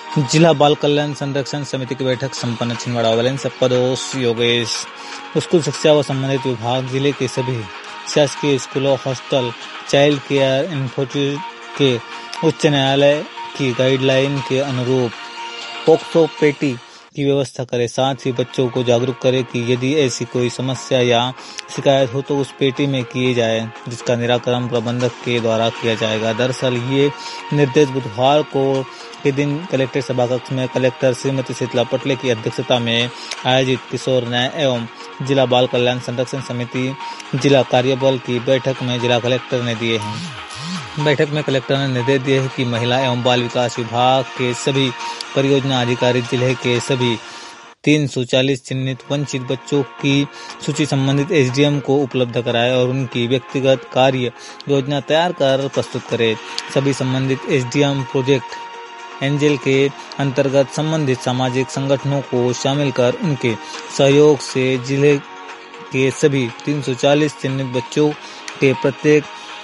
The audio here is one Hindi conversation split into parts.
जिला बाल कल्याण संरक्षण समिति की बैठक संपन्न। छिंदवाड़ा वैलेंस सबपदोष योगेश। स्कूल शिक्षा व संबंधित विभाग जिले के सभी शासकीय स्कूलों, हॉस्टल, चाइल्ड केयर इंस्टीट्यूट के उच्च न्यायालय की गाइडलाइन के अनुरूप पोक्सो पेटी की व्यवस्था करे। साथ ही बच्चों को जागरूक करे कि यदि ऐसी कोई समस्या या शिकायत हो तो उस पेटी में किए जाए, जिसका निराकरण प्रबंधक के द्वारा किया जाएगा। दरअसल ये निर्देश बुधवार के दिन कलेक्ट्रेट सभाकक्ष में कलेक्टर श्रीमती शीतला पटले की अध्यक्षता में आयोजित किशोर न्याय एवं जिला बाल कल्याण संरक्षण समिति जिला कार्यबल की बैठक में जिला कलेक्टर ने दिए हैं। बैठक में कलेक्टर ने निर्देश दिए हैं कि महिला एवं बाल विकास विभाग के सभी परियोजना अधिकारी जिले के सभी 340 चिन्हित वंचित बच्चों की सूची संबंधित एसडीएम को उपलब्ध कराए और उनकी व्यक्तिगत कार्य योजना तैयार कर प्रस्तुत करे। सभी संबंधित एसडीएम प्रोजेक्ट एंजल के अंतर्गत संबंधित सामाजिक संगठनों को शामिल कर उनके सहयोग से जिले के सभी 340 चिन्हित बच्चों के प्रत्येक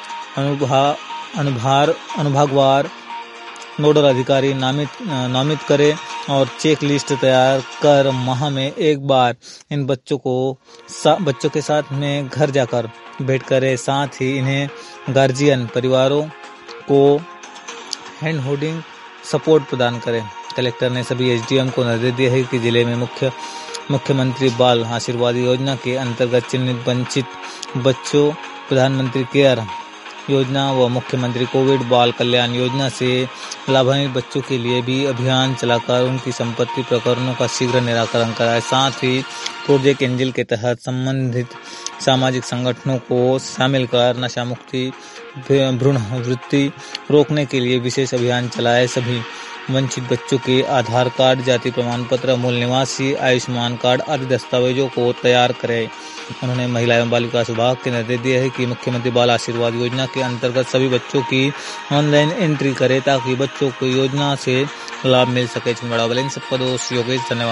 अनुभागवार नोडल अधिकारी नामित करे और चेक लिस्ट तैयार कर माह में एक बार इन बच्चों के साथ में घर जाकर भेंट करे। साथ ही इन्हें गार्जियन परिवारों को हैंड होल्डिंग सपोर्ट प्रदान करें। कलेक्टर ने सभी एसडीएम को निर्देश दिया है कि जिले में मुख्यमंत्री बाल आशीर्वाद योजना के अंतर्गत चिन्हित वंचित बच्चों, प्रधानमंत्री केयर योजना व मुख्यमंत्री कोविड बाल कल्याण योजना से लाभान्वित बच्चों के लिए भी अभियान चलाकर उनकी संपत्ति प्रकरणों का शीघ्र निराकरण कराए। साथ ही प्रोजेक्ट एंजल के तहत संबंधित सामाजिक संगठनों को शामिल कर नशा मुक्ति, भ्रूण वृत्ति रोकने के लिए विशेष अभियान चलाए। सभी वंचित बच्चों के आधार कार्ड, जाति प्रमाण पत्र, मूल निवासी, आयुष्मान कार्ड आदि दस्तावेजों को तैयार करें। उन्होंने महिला एवं बाल विकास विभाग के निर्देश दिए हैं कि मुख्यमंत्री बाल आशीर्वाद योजना के अंतर्गत सभी बच्चों की ऑनलाइन एंट्री करें ताकि बच्चों को योजना से लाभ मिल सके। छिंदवाड़ा वैलेंस सबपदोष योगेश। धन्यवाद।